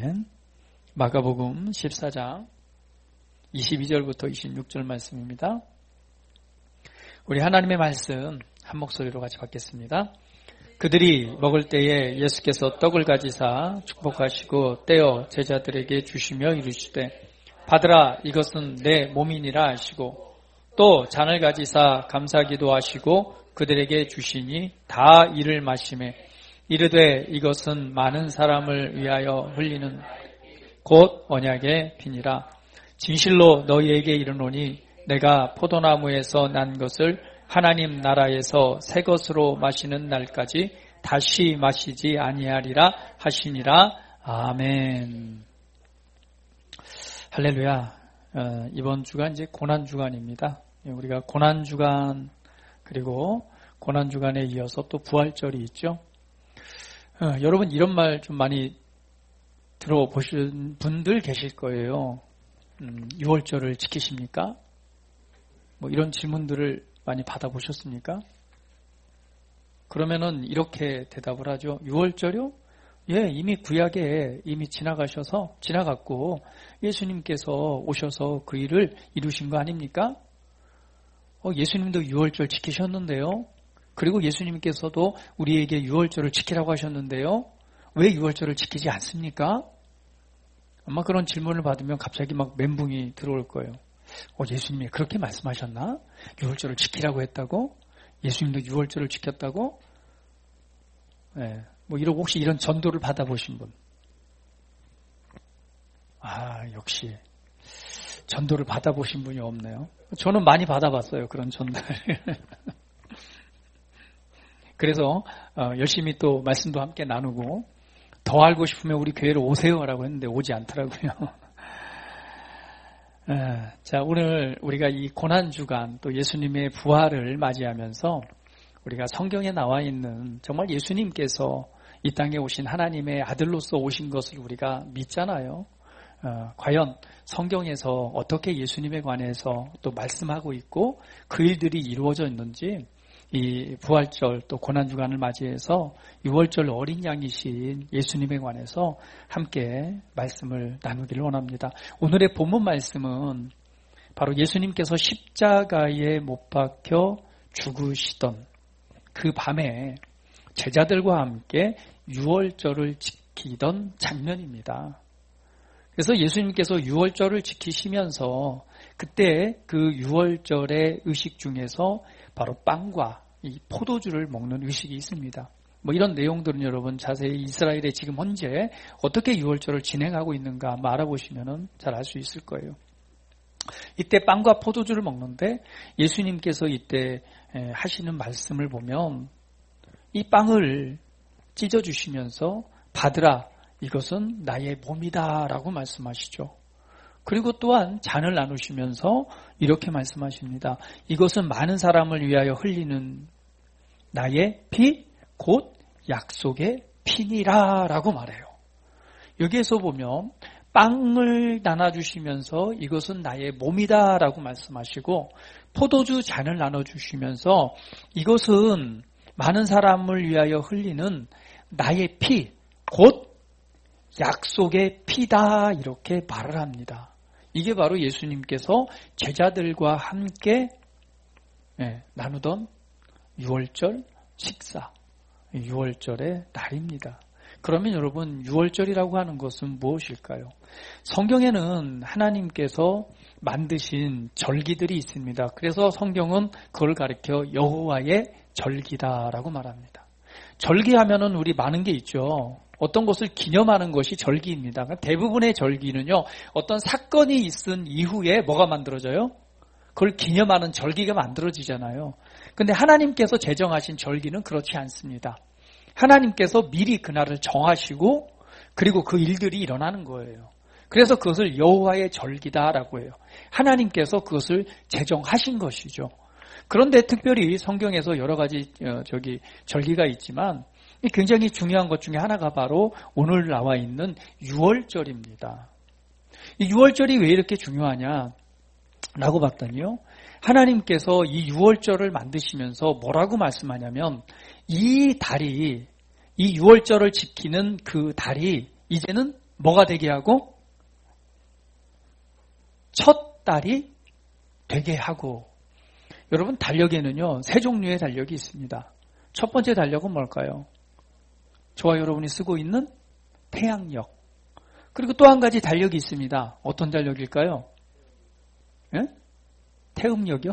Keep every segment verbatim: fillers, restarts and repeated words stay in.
아멘. 마가복음 십사 장 이십이 절부터 이십육 절 말씀입니다. 우리 하나님의 말씀 한 목소리로 같이 받겠습니다. 그들이 먹을 때에 예수께서 떡을 가지사 축복하시고 떼어 제자들에게 주시며 이르시되 받으라 이것은 내 몸이니라 하시고 또 잔을 가지사 감사기도 하시고 그들에게 주시니 다 이를 마시매 이르되 이것은 많은 사람을 위하여 흘리는 곧 언약의 피니라. 진실로 너희에게 이르노니 내가 포도나무에서 난 것을 하나님 나라에서 새 것으로 마시는 날까지 다시 마시지 아니하리라 하시니라. 아멘. 할렐루야. 어, 이번 주간 이제 고난 주간입니다. 우리가 고난 주간 그리고 고난 주간에 이어서 또 부활절이 있죠. 어, 여러분 이런 말 좀 많이 들어보신 분들 계실 거예요. 음, 유월절을 지키십니까? 뭐 이런 질문들을 많이 받아보셨습니까? 그러면은 이렇게 대답을 하죠. 유월절이요? 예, 이미 구약에 이미 지나가셔서 지나갔고 예수님께서 오셔서 그 일을 이루신 거 아닙니까? 어, 예수님도 유월절 지키셨는데요. 그리고 예수님께서도 우리에게 유월절을 지키라고 하셨는데요. 왜 유월절을 지키지 않습니까? 아마 그런 질문을 받으면 갑자기 막 멘붕이 들어올 거예요. 어, 예수님이 그렇게 말씀하셨나? 유월절을 지키라고 했다고? 예수님도 유월절을 지켰다고? 네, 뭐 이런 혹시 이런 전도를 받아보신 분? 아, 역시 전도를 받아보신 분이 없네요. 저는 많이 받아봤어요. 그런 전도를. 그래서 열심히 또 말씀도 함께 나누고 더 알고 싶으면 우리 교회로 오세요라고 했는데 오지 않더라고요. 자, 오늘 우리가 이 고난주간 또 예수님의 부활을 맞이하면서 우리가 성경에 나와 있는 정말 예수님께서 이 땅에 오신 하나님의 아들로서 오신 것을 우리가 믿잖아요. 어, 과연 성경에서 어떻게 예수님에 관해서 또 말씀하고 있고 그 일들이 이루어져 있는지 이 부활절 또 고난주간을 맞이해서 유월절 어린 양이신 예수님에 관해서 함께 말씀을 나누기를 원합니다. 오늘의 본문 말씀은 바로 예수님께서 십자가에 못 박혀 죽으시던 그 밤에 제자들과 함께 유월절을 지키던 장면입니다. 그래서 예수님께서 유월절을 지키시면서 그때 그 유월절의 의식 중에서 바로 빵과 이 포도주를 먹는 의식이 있습니다. 뭐 이런 내용들은 여러분 자세히 이스라엘에 지금 현재 어떻게 유월절을 진행하고 있는가 한번 알아보시면 잘 알 수 있을 거예요. 이때 빵과 포도주를 먹는데 예수님께서 이때 하시는 말씀을 보면 이 빵을 찢어주시면서 받으라 이것은 나의 몸이다 라고 말씀하시죠. 그리고 또한 잔을 나누시면서 이렇게 말씀하십니다. 이것은 많은 사람을 위하여 흘리는 나의 피, 곧 약속의 피니라 라고 말해요. 여기에서 보면 빵을 나눠주시면서 이것은 나의 몸이다 라고 말씀하시고 포도주 잔을 나눠주시면서 이것은 많은 사람을 위하여 흘리는 나의 피, 곧 약속의 피다 이렇게 말을 합니다. 이게 바로 예수님께서 제자들과 함께 네, 나누던 유월절 식사, 유월절의 날입니다. 그러면 여러분 유월절이라고 하는 것은 무엇일까요? 성경에는 하나님께서 만드신 절기들이 있습니다. 그래서 성경은 그걸 가리켜 여호와의 절기다라고 말합니다. 절기하면은 우리 많은 게 있죠. 어떤 것을 기념하는 것이 절기입니다. 대부분의 절기는요, 어떤 사건이 있은 이후에 뭐가 만들어져요? 그걸 기념하는 절기가 만들어지잖아요. 근데 하나님께서 제정하신 절기는 그렇지 않습니다. 하나님께서 미리 그날을 정하시고 그리고 그 일들이 일어나는 거예요. 그래서 그것을 여호와의 절기다라고 해요. 하나님께서 그것을 제정하신 것이죠. 그런데 특별히 성경에서 여러 가지 저기 절기가 있지만 굉장히 중요한 것 중에 하나가 바로 오늘 나와 있는 유월절입니다. 이 유월절이 왜 이렇게 중요하냐라고 봤더니요. 하나님께서 이 유월절을 만드시면서 뭐라고 말씀하냐면 이 달이 이 유월절을 지키는 그 달이 이제는 뭐가 되게 하고 첫 딸이 되게 하고. 여러분, 달력에는요 세 종류의 달력이 있습니다. 첫 번째 달력은 뭘까요? 저와 여러분이 쓰고 있는 태양력. 그리고 또 한 가지 달력이 있습니다. 어떤 달력일까요? 예? 태음력이요?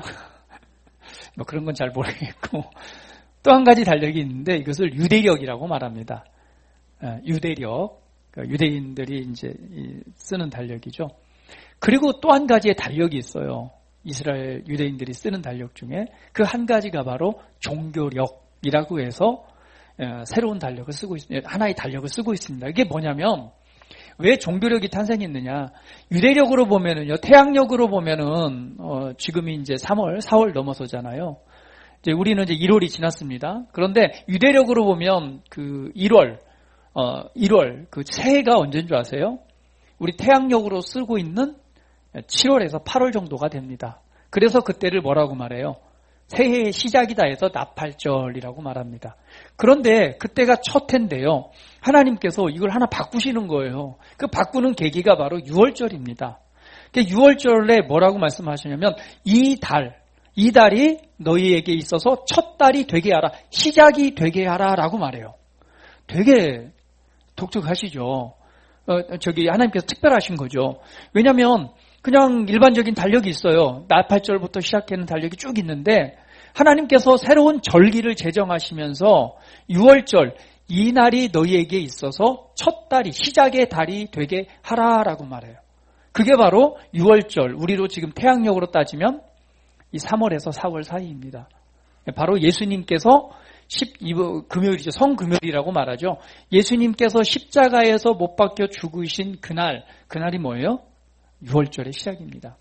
뭐 그런 건 잘 모르겠고. 또 한 가지 달력이 있는데 이것을 유대력이라고 말합니다. 유대력. 유대인들이 이제 쓰는 달력이죠. 그리고 또 한 가지의 달력이 있어요. 이스라엘 유대인들이 쓰는 달력 중에 그 한 가지가 바로 종교력이라고 해서 새로운 달력을 쓰고 있습니다. 하나의 달력을 쓰고 있습니다. 이게 뭐냐면 왜 종교력이 탄생했느냐? 유대력으로 보면은요, 태양력으로 보면은 어, 지금이 이제 삼월, 사월 넘어서잖아요. 이제 우리는 이제 일월이 지났습니다. 그런데 유대력으로 보면 그 일월, 어, 일월 그 새해가 언제인 줄 아세요? 우리 태양력으로 쓰고 있는 칠월에서 팔월 정도가 됩니다. 그래서 그때를 뭐라고 말해요? 새해의 시작이다 해서 나팔절이라고 말합니다. 그런데 그때가 첫 해인데요. 하나님께서 이걸 하나 바꾸시는 거예요. 그 바꾸는 계기가 바로 유월절입니다. 유월절에 뭐라고 말씀하시냐면 이 달, 이 달이 너희에게 있어서 첫 달이 되게 하라, 시작이 되게 하라 라고 말해요. 되게 독특하시죠. 어, 저기 하나님께서 특별하신 거죠. 왜냐하면 그냥 일반적인 달력이 있어요. 나팔절부터 시작하는 달력이 쭉 있는데 하나님께서 새로운 절기를 제정하시면서 유월절, 이 날이 너희에게 있어서 첫 달이, 시작의 달이 되게 하라라고 말해요. 그게 바로 유월절, 우리로 지금 태양력으로 따지면 이 삼월에서 사월 사이입니다. 바로 예수님께서 십이 금요일이죠. 성금요일이라고 말하죠. 예수님께서 십자가에서 못 박혀 죽으신 그날, 그날이 뭐예요? 유월절의 시작입니다.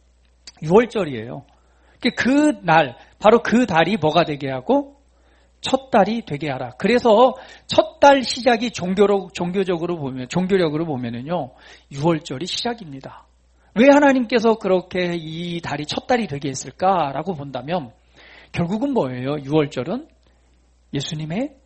유월절이에요. 그 날, 바로 그 달이 뭐가 되게 하고 첫 달이 되게 하라. 그래서 첫 달 시작이 종교로, 종교적으로 보면, 종교력으로 보면은요, 유월절이 시작입니다. 왜 하나님께서 그렇게 이 달이 첫 달이 되게 했을까라고 본다면 결국은 뭐예요? 유월절은 예수님의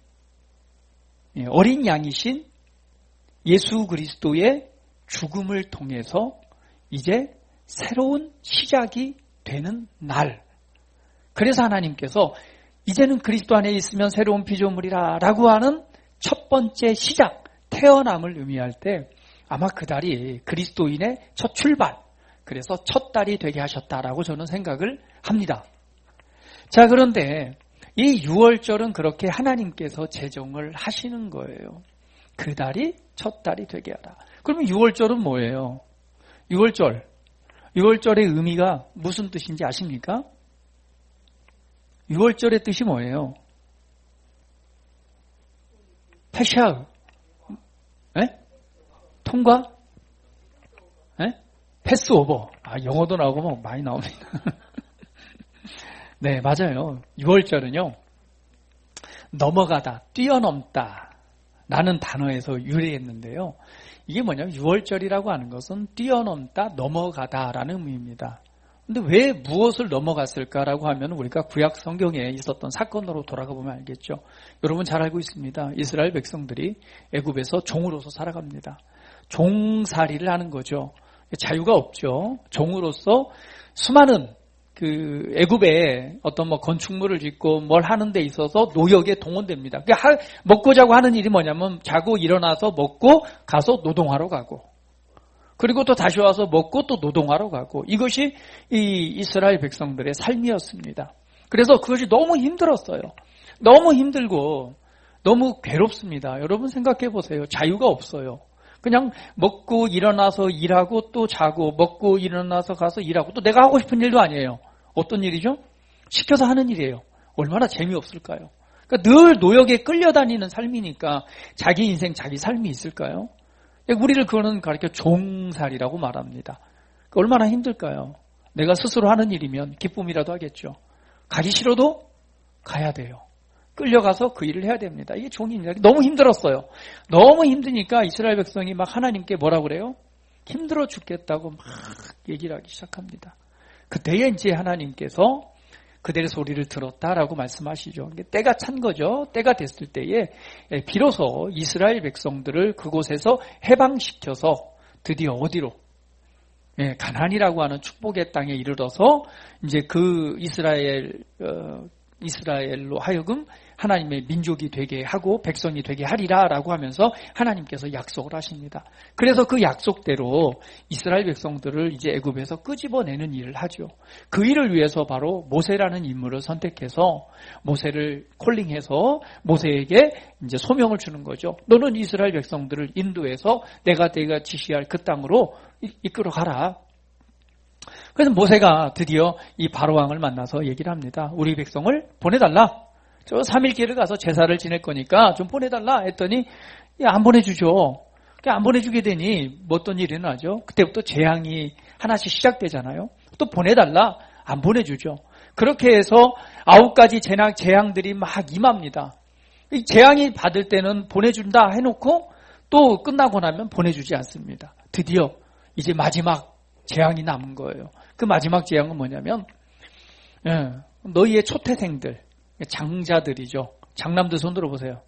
어린 양이신 예수 그리스도의 죽음을 통해서 이제 새로운 시작이 되는 날. 그래서 하나님께서 이제는 그리스도 안에 있으면 새로운 피조물이라 라고 하는 첫 번째 시작, 태어남을 의미할 때 아마 그 달이 그리스도인의 첫 출발, 그래서 첫 달이 되게 하셨다라고 저는 생각을 합니다. 자, 그런데 이 유월절은 그렇게 하나님께서 제정을 하시는 거예요. 그 달이 첫 달이 되게 하라. 그러면 유월절은 뭐예요? 유월절. 유월절의 의미가 무슨 뜻인지 아십니까? 유월절의 뜻이 뭐예요? 패샤우. 에? 통과? 에? 패스오버. 아, 영어도 나오고 뭐 많이 나옵니다. 네, 맞아요. 유월절은요, 넘어가다, 뛰어넘다 라는 단어에서 유래했는데요. 이게 뭐냐면 유월절이라고 하는 것은 뛰어넘다, 넘어가다 라는 의미입니다. 근데 왜 무엇을 넘어갔을까라고 하면 우리가 구약 성경에 있었던 사건으로 돌아가 보면 알겠죠. 여러분 잘 알고 있습니다. 이스라엘 백성들이 애굽에서 종으로서 살아갑니다. 종살이를 하는 거죠. 자유가 없죠. 종으로서 수많은 그 애굽에 어떤 뭐 건축물을 짓고 뭘 하는 데 있어서 노역에 동원됩니다. 그러니까 먹고 자고 하는 일이 뭐냐면 자고 일어나서 먹고 가서 노동하러 가고, 그리고 또 다시 와서 먹고 또 노동하러 가고, 이것이 이 이스라엘 백성들의 삶이었습니다. 그래서 그것이 너무 힘들었어요. 너무 힘들고 너무 괴롭습니다. 여러분 생각해 보세요. 자유가 없어요. 그냥 먹고 일어나서 일하고 또 자고, 먹고 일어나서 가서 일하고, 또 내가 하고 싶은 일도 아니에요. 어떤 일이죠? 시켜서 하는 일이에요. 얼마나 재미없을까요? 그러니까 늘 노역에 끌려다니는 삶이니까 자기 인생, 자기 삶이 있을까요? 우리를 그거는 가르쳐 종살이라고 말합니다. 얼마나 힘들까요? 내가 스스로 하는 일이면 기쁨이라도 하겠죠. 가기 싫어도 가야 돼요. 끌려가서 그 일을 해야 됩니다. 이게 종입니다. 너무 힘들었어요. 너무 힘드니까 이스라엘 백성이 막 하나님께 뭐라고 그래요? 힘들어 죽겠다고 막 얘기를 하기 시작합니다. 그때에 이제 하나님께서 그들의 소리를 들었다라고 말씀하시죠. 때가 찬 거죠. 때가 됐을 때에 비로소 이스라엘 백성들을 그곳에서 해방시켜서 드디어 어디로? 예, 가나안이라고 하는 축복의 땅에 이르러서 이제 그 이스라엘 어, 이스라엘로 하여금 하나님의 민족이 되게 하고 백성이 되게 하리라라고 하면서 하나님께서 약속을 하십니다. 그래서 그 약속대로 이스라엘 백성들을 이제 애굽에서 끄집어내는 일을 하죠. 그 일을 위해서 바로 모세라는 인물을 선택해서 모세를 콜링해서 모세에게 이제 소명을 주는 거죠. 너는 이스라엘 백성들을 인도해서 내가 내가 지시할 그 땅으로 이끌어 가라. 그래서 모세가 드디어 이 바로왕을 만나서 얘기를 합니다. 우리 백성을 보내달라. 저 삼 일 길을 가서 제사를 지낼 거니까 좀 보내달라 했더니 안 보내주죠. 안 보내주게 되니 뭐 어떤 일이 나죠? 그때부터 재앙이 하나씩 시작되잖아요. 또 보내달라. 안 보내주죠. 그렇게 해서 아홉 가지 재앙, 재앙들이 막 임합니다. 이 재앙이 받을 때는 보내준다 해놓고 또 끝나고 나면 보내주지 않습니다. 드디어 이제 마지막 재앙이 남은 거예요. 그 마지막 재앙은 뭐냐면 예, 너희의 초태생들, 장자들이죠. 장남들 손 들어보세요.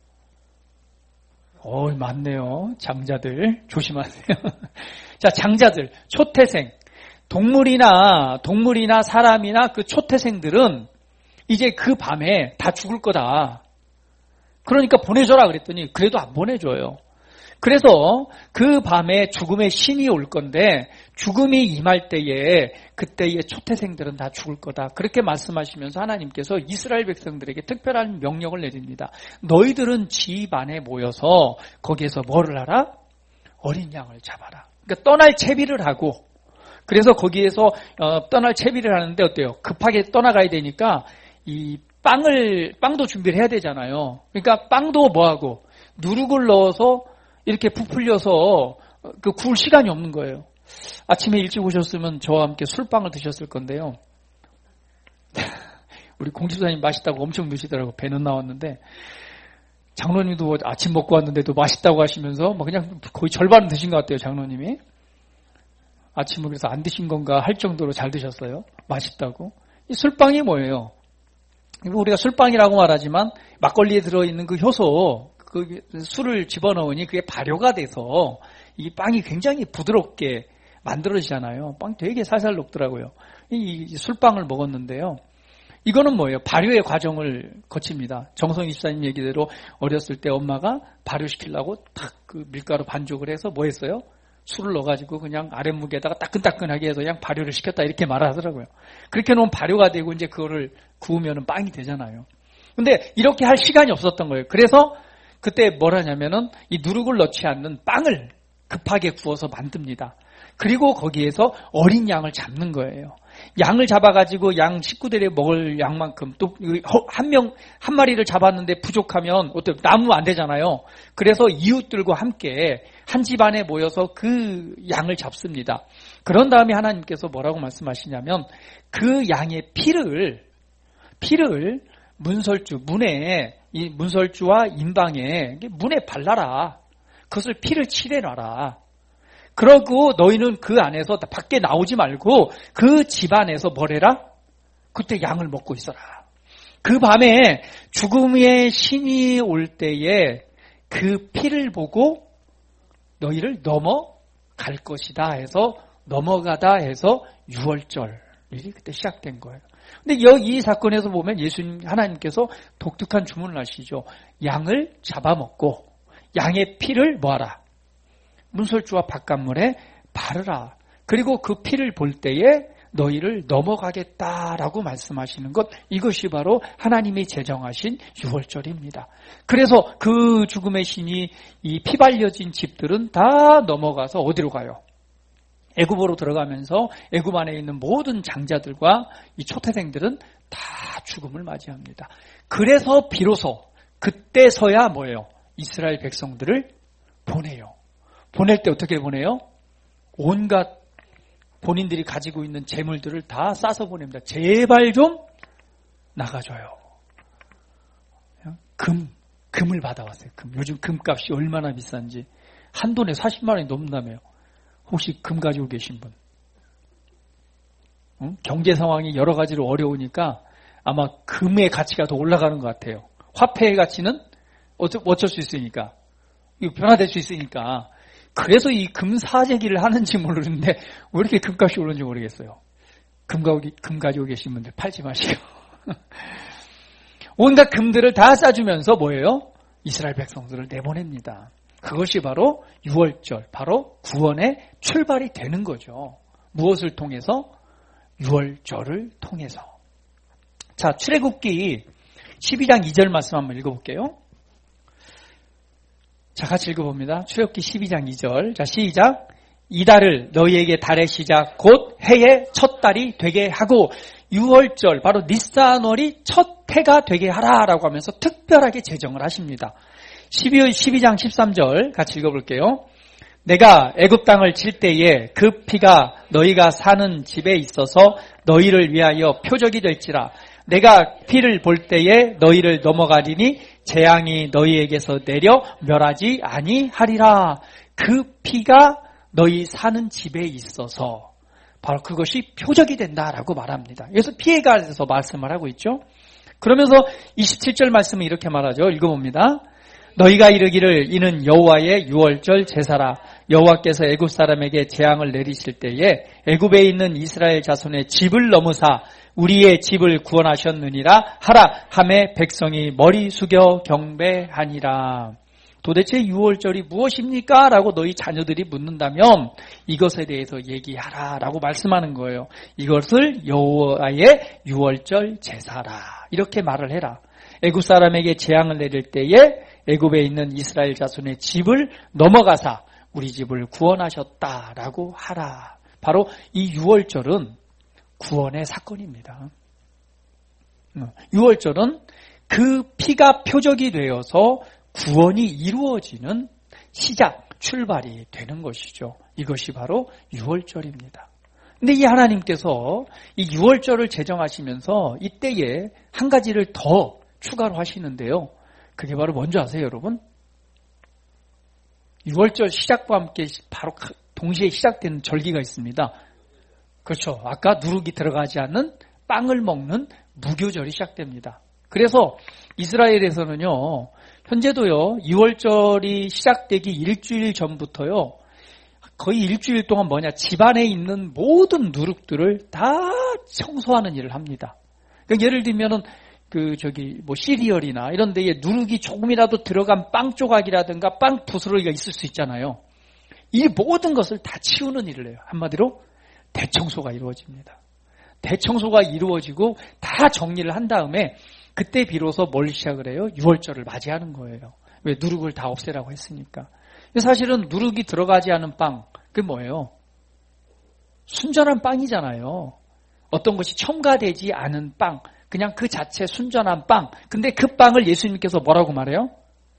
어, 많네요. 장자들 조심하세요. 자, 장자들, 초태생, 동물이나 동물이나 사람이나 그 초태생들은 이제 그 밤에 다 죽을 거다. 그러니까 보내줘라 그랬더니 그래도 안 보내줘요. 그래서 그 밤에 죽음의 신이 올 건데 죽음이 임할 때에 그때의 초태생들은 다 죽을 거다. 그렇게 말씀하시면서 하나님께서 이스라엘 백성들에게 특별한 명령을 내립니다. 너희들은 집안에 모여서 거기에서 뭐를 하라? 어린 양을 잡아라. 그러니까 떠날 채비를 하고 그래서 거기에서 어, 떠날 채비를 하는데 어때요? 급하게 떠나가야 되니까 이 빵을 빵도 준비를 해야 되잖아요. 그러니까 빵도 뭐하고 누룩을 넣어서 이렇게 부풀려서 그 구울 시간이 없는 거예요. 아침에 일찍 오셨으면 저와 함께 술빵을 드셨을 건데요. 우리 공집사님 맛있다고 엄청 드시더라고. 배는 나왔는데 장로님도 아침 먹고 왔는데도 맛있다고 하시면서 뭐 그냥 거의 절반은 드신 것 같아요. 장로님이. 아침을 그래서 안 드신 건가 할 정도로 잘 드셨어요. 맛있다고. 이 술빵이 뭐예요? 우리가 술빵이라고 말하지만 막걸리에 들어있는 그 효소 그 술을 집어넣으니 그게 발효가 돼서 이 빵이 굉장히 부드럽게 만들어지잖아요. 빵 되게 살살 녹더라고요. 이 술빵을 먹었는데요. 이거는 뭐예요? 발효의 과정을 거칩니다. 정성희 집사님 얘기대로 어렸을 때 엄마가 발효시키려고 탁 그 밀가루 반죽을 해서 뭐 했어요? 술을 넣어가지고 그냥 아랫무게다가 따끈따끈하게 해서 그냥 발효를 시켰다 이렇게 말하더라고요. 그렇게 놓으면 발효가 되고 이제 그거를 구우면 빵이 되잖아요. 근데 이렇게 할 시간이 없었던 거예요. 그래서 그때 뭘 하냐면은 이 누룩을 넣지 않는 빵을 급하게 구워서 만듭니다. 그리고 거기에서 어린 양을 잡는 거예요. 양을 잡아가지고 양 식구들이 먹을 양만큼 또 한 명, 한 마리를 잡았는데 부족하면 어때요? 남으면 안 되잖아요. 그래서 이웃들과 함께 한 집안에 모여서 그 양을 잡습니다. 그런 다음에 하나님께서 뭐라고 말씀하시냐면 그 양의 피를, 피를 문설주, 문에, 이 문설주와 인방에 문에 발라라. 그것을 피를 칠해놔라. 그러고 너희는 그 안에서 밖에 나오지 말고 그 집 안에서 뭘 해라? 그때 양을 먹고 있어라. 그 밤에 죽음의 신이 올 때에 그 피를 보고 너희를 넘어갈 것이다 해서 넘어가다 해서 유월절이 그때 시작된 거예요. 근데 여기 이 사건에서 보면 예수님 하나님께서 독특한 주문을 하시죠. 양을 잡아먹고 양의 피를 뭐하라? 문설주와 바깥물에 바르라. 그리고 그 피를 볼 때에 너희를 넘어가겠다라고 말씀하시는 것, 이것이 바로 하나님이 제정하신 유월절입니다. 그래서 그 죽음의 신이 이 피 발려진 집들은 다 넘어가서 어디로 가요? 애굽으로 들어가면서 애굽 안에 있는 모든 장자들과 이 초태생들은 다 죽음을 맞이합니다. 그래서 비로소 그때서야 뭐예요? 이스라엘 백성들을 보내요. 보낼 때 어떻게 보내요? 온갖 본인들이 가지고 있는 재물들을 다 싸서 보냅니다. 제발 좀 나가줘요. 금, 금을 받아왔어요. 금. 요즘 금값이 얼마나 비싼지. 한 돈에 사십만 원이 넘는다며요. 혹시 금 가지고 계신 분? 응? 경제 상황이 여러 가지로 어려우니까 아마 금의 가치가 더 올라가는 것 같아요. 화폐의 가치는 어쩌, 어쩔 수 있으니까. 이거 변화될 수 있으니까. 그래서 이 금사재기를 하는지 모르는데 왜 이렇게 금값이 오르는지 모르겠어요. 금, 금 가지고 계신 분들 팔지 마시고. 온갖 금들을 다 싸주면서 뭐예요? 이스라엘 백성들을 내보냅니다. 그것이 바로 유월절, 바로 구원의 출발이 되는 거죠. 무엇을 통해서? 유월절을 통해서. 자, 출애굽기 십이 장 이 절 말씀 한번 읽어볼게요. 자, 같이 읽어봅니다. 출애굽기 십이 장 이 절. 자, 시작. 이달을 너희에게 달의 시작 곧 해의 첫 달이 되게 하고 유월절 바로 니산월이 첫 해가 되게 하라라고 하면서 특별하게 제정을 하십니다. 십이 장 십삼 절 같이 읽어볼게요. 내가 애굽 땅을 칠 때에 그 피가 너희가 사는 집에 있어서 너희를 위하여 표적이 될지라. 내가 피를 볼 때에 너희를 넘어가리니 재앙이 너희에게서 내려 멸하지 아니하리라. 그 피가 너희 사는 집에 있어서 바로 그것이 표적이 된다라고 말합니다. 그래서 피에 관해서 말씀을 하고 있죠. 그러면서 이십칠 절 말씀은 이렇게 말하죠. 읽어봅니다. 너희가 이르기를 이는 여호와의 유월절 제사라. 여호와께서 애굽 사람에게 재앙을 내리실 때에 애굽에 있는 이스라엘 자손의 집을 넘으사 우리의 집을 구원하셨느니라 하라 하매 백성이 머리 숙여 경배하니라. 도대체 유월절이 무엇입니까? 라고 너희 자녀들이 묻는다면 이것에 대해서 얘기하라 라고 말씀하는 거예요. 이것을 여호와의 유월절 제사라. 이렇게 말을 해라. 애굽 사람에게 재앙을 내릴 때에 애굽에 있는 이스라엘 자손의 집을 넘어가사 우리 집을 구원하셨다라고 하라. 바로 이 유월절은 구원의 사건입니다. 유월절은 그 피가 표적이 되어서 구원이 이루어지는 시작, 출발이 되는 것이죠. 이것이 바로 유월절입니다. 근데 이 하나님께서 이 유월절을 제정하시면서 이때에 한 가지를 더 추가로 하시는데요. 그게 바로 뭔지 아세요, 여러분? 유월절 시작과 함께 바로 동시에 시작되는 절기가 있습니다. 그렇죠. 아까 누룩이 들어가지 않는 빵을 먹는 무교절이 시작됩니다. 그래서 이스라엘에서는요, 현재도요, 유월절이 시작되기 일주일 전부터요, 거의 일주일 동안 뭐냐, 집안에 있는 모든 누룩들을 다 청소하는 일을 합니다. 그러니까 예를 들면은, 그, 저기, 뭐, 시리얼이나 이런 데에 누룩이 조금이라도 들어간 빵 조각이라든가 빵 부스러기가 있을 수 있잖아요. 이 모든 것을 다 치우는 일을 해요. 한마디로 대청소가 이루어집니다. 대청소가 이루어지고 다 정리를 한 다음에 그때 비로소 뭘 시작을 해요? 유월절을 맞이하는 거예요. 왜? 누룩을 다 없애라고 했으니까. 사실은 누룩이 들어가지 않은 빵, 그게 뭐예요? 순전한 빵이잖아요. 어떤 것이 첨가되지 않은 빵, 그냥 그 자체 순전한 빵. 근데 그 빵을 예수님께서 뭐라고 말해요?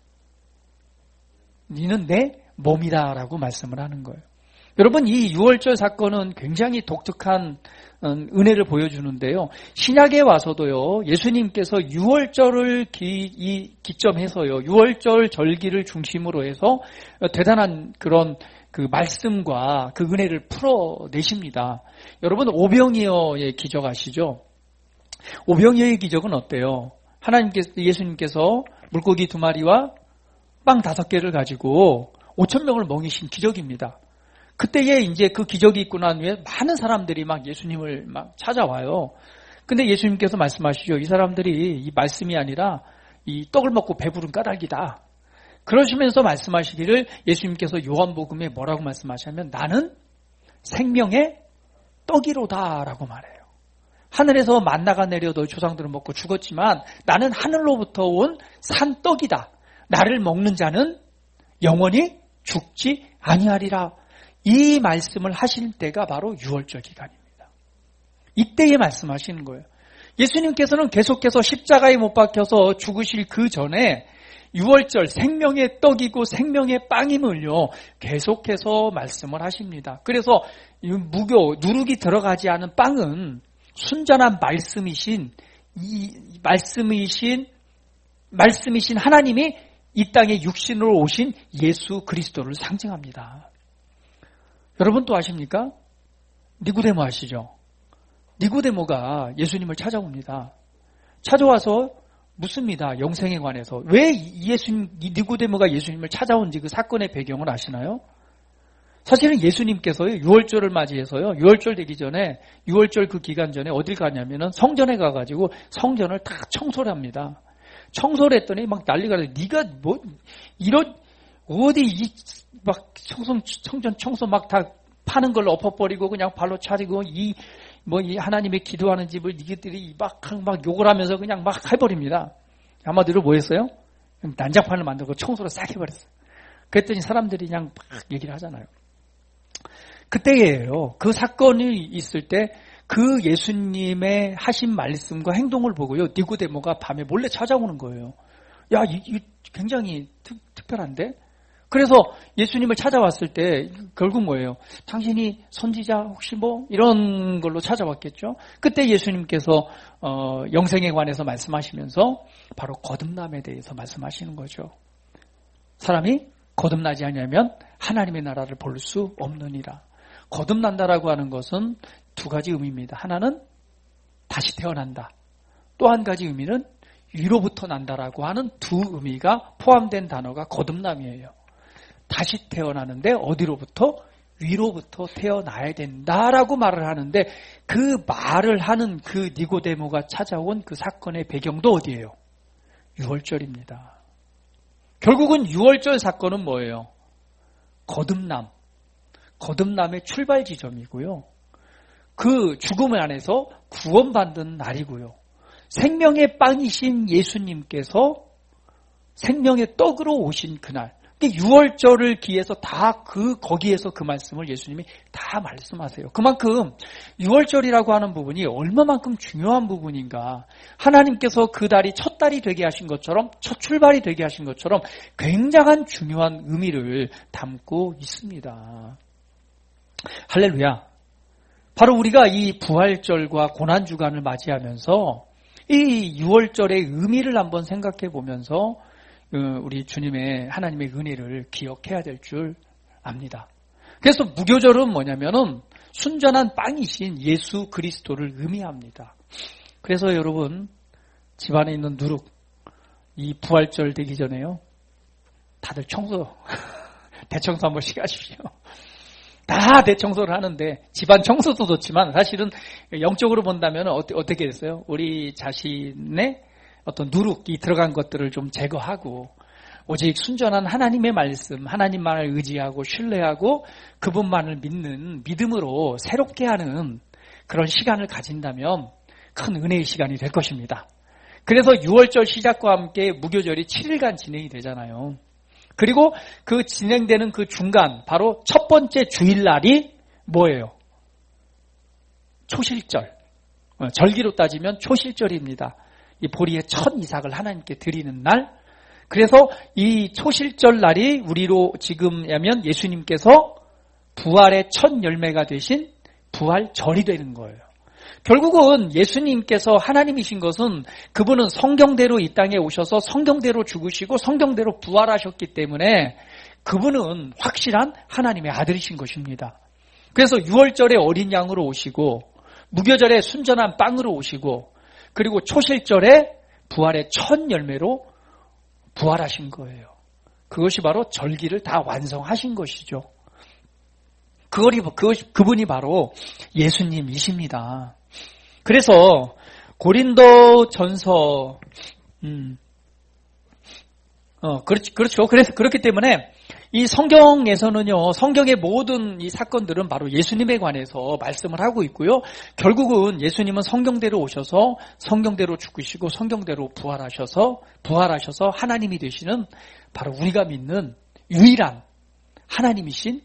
너는 내 몸이다 라고 말씀을 하는 거예요. 여러분, 이 유월절 사건은 굉장히 독특한 은혜를 보여주는데요. 신약에 와서도요, 예수님께서 유월절을 기, 이, 기점해서요, 유월절 절기를 중심으로 해서 대단한 그런 그 말씀과 그 은혜를 풀어내십니다. 여러분, 오병이어의 기적 아시죠? 오병이어의 기적은 어때요? 하나님께서, 예수님께서 물고기 두 마리와 빵 다섯 개를 가지고 오천 명을 먹이신 기적입니다. 그때에 이제 그 기적이 있고 난 후에 많은 사람들이 막 예수님을 막 찾아와요. 근데 예수님께서 말씀하시죠. 이 사람들이 이 말씀이 아니라 이 떡을 먹고 배부른 까닭이다. 그러시면서 말씀하시기를 예수님께서 요한복음에 뭐라고 말씀하시냐면 나는 생명의 떡이로다라고 말해요. 하늘에서 만나가 내려 너희 조상들은 먹고 죽었지만 나는 하늘로부터 온 산떡이다. 나를 먹는 자는 영원히 죽지 아니하리라. 이 말씀을 하실 때가 바로 유월절 기간입니다. 이때에 말씀하시는 거예요. 예수님께서는 계속해서 십자가에 못 박혀서 죽으실 그 전에 유월절 생명의 떡이고 생명의 빵임을요 계속해서 말씀을 하십니다. 그래서 무교 누룩이 들어가지 않은 빵은 순전한 말씀이신 이 말씀이신 말씀이신 하나님이 이 땅에 육신으로 오신 예수 그리스도를 상징합니다. 여러분 또 아십니까? 니고데모 아시죠? 니고데모가 예수님을 찾아옵니다. 찾아와서 묻습니다. 영생에 관해서. 왜 예수님, 니고데모가 예수님을 찾아온지 그 사건의 배경을 아시나요? 사실은 예수님께서요, 유월절을 맞이해서요, 유월절 되기 전에, 유월절 그 기간 전에 어딜 가냐면은 성전에 가가지고 성전을 다 청소를 합니다. 청소를 했더니 막 난리가 나요. 네가 뭐, 이런, 어디 이, 막 청소, 성전 청소 막 다 파는 걸로 엎어버리고 그냥 발로 차리고 이, 뭐, 이 하나님의 기도하는 집을 니들이 막, 막 욕을 하면서 그냥 막 해버립니다. 한마디로 뭐 했어요? 난장판을 만들고 청소를 싹 해버렸어요. 그랬더니 사람들이 그냥 막 얘기를 하잖아요. 그때예요. 그 사건이 있을 때 그 예수님의 하신 말씀과 행동을 보고요. 니고데모가 밤에 몰래 찾아오는 거예요. 야, 이, 이 굉장히 특, 특별한데? 그래서 예수님을 찾아왔을 때 결국 뭐예요? 당신이 선지자 혹시 뭐 이런 걸로 찾아왔겠죠. 그때 예수님께서 어, 영생에 관해서 말씀하시면서 바로 거듭남에 대해서 말씀하시는 거죠. 사람이 거듭나지 않으면 하나님의 나라를 볼 수 없느니라. 거듭난다라고 하는 것은 두 가지 의미입니다. 하나는 다시 태어난다. 또 한 가지 의미는 위로부터 난다라고 하는 두 의미가 포함된 단어가 거듭남이에요. 다시 태어나는데 어디로부터? 위로부터 태어나야 된다라고 말을 하는데 그 말을 하는 그 니고데모가 찾아온 그 사건의 배경도 어디예요? 유월절입니다. 결국은 유월절 사건은 뭐예요? 거듭남. 거듭남의 출발 지점이고요. 그 죽음 안에서 구원받는 날이고요. 생명의 빵이신 예수님께서 생명의 떡으로 오신 그날. 유월절을 기해서 다 그, 거기에서 그 말씀을 예수님이 다 말씀하세요. 그만큼 유월절이라고 하는 부분이 얼마만큼 중요한 부분인가. 하나님께서 그 달이 첫 달이 되게 하신 것처럼, 첫 출발이 되게 하신 것처럼 굉장한 중요한 의미를 담고 있습니다. 할렐루야. 바로 우리가 이 부활절과 고난주간을 맞이하면서 이 유월절의 의미를 한번 생각해 보면서 우리 주님의 하나님의 은혜를 기억해야 될 줄 압니다. 그래서 무교절은 뭐냐면은 순전한 빵이신 예수 그리스도를 의미합니다. 그래서 여러분 집안에 있는 누룩 이 부활절 되기 전에요. 다들 청소 대청소 한 번씩 하십시오. 다 대청소를 하는데 집안 청소도 좋지만 사실은 영적으로 본다면 어떻게 됐어요? 우리 자신의 어떤 누룩이 들어간 것들을 좀 제거하고 오직 순전한 하나님의 말씀, 하나님만을 의지하고 신뢰하고 그분만을 믿는 믿음으로 새롭게 하는 그런 시간을 가진다면 큰 은혜의 시간이 될 것입니다. 그래서 유월절 시작과 함께 무교절이 칠 일간 진행이 되잖아요. 그리고 그 진행되는 그 중간 바로 첫 번째 주일날이 뭐예요? 초실절. 절기로 따지면 초실절입니다. 이 보리의 첫 이삭을 하나님께 드리는 날. 그래서 이 초실절 날이 우리로 지금하면 예수님께서 부활의 첫 열매가 되신 부활절이 되는 거예요. 결국은 예수님께서 하나님이신 것은 그분은 성경대로 이 땅에 오셔서 성경대로 죽으시고 성경대로 부활하셨기 때문에 그분은 확실한 하나님의 아들이신 것입니다. 그래서 유월절에 어린 양으로 오시고 무교절에 순전한 빵으로 오시고 그리고 초실절에 부활의 첫 열매로 부활하신 거예요. 그것이 바로 절기를 다 완성하신 것이죠. 그것이, 그것이, 그분이 바로 예수님이십니다. 그래서 고린도 전서, 음, 어, 그렇지, 그렇죠. 그래서 그렇기 때문에 이 성경에서는요, 성경의 모든 이 사건들은 바로 예수님에 관해서 말씀을 하고 있고요. 결국은 예수님은 성경대로 오셔서 성경대로 죽으시고 성경대로 부활하셔서 부활하셔서 하나님이 되시는 바로 우리가 믿는 유일한 하나님이신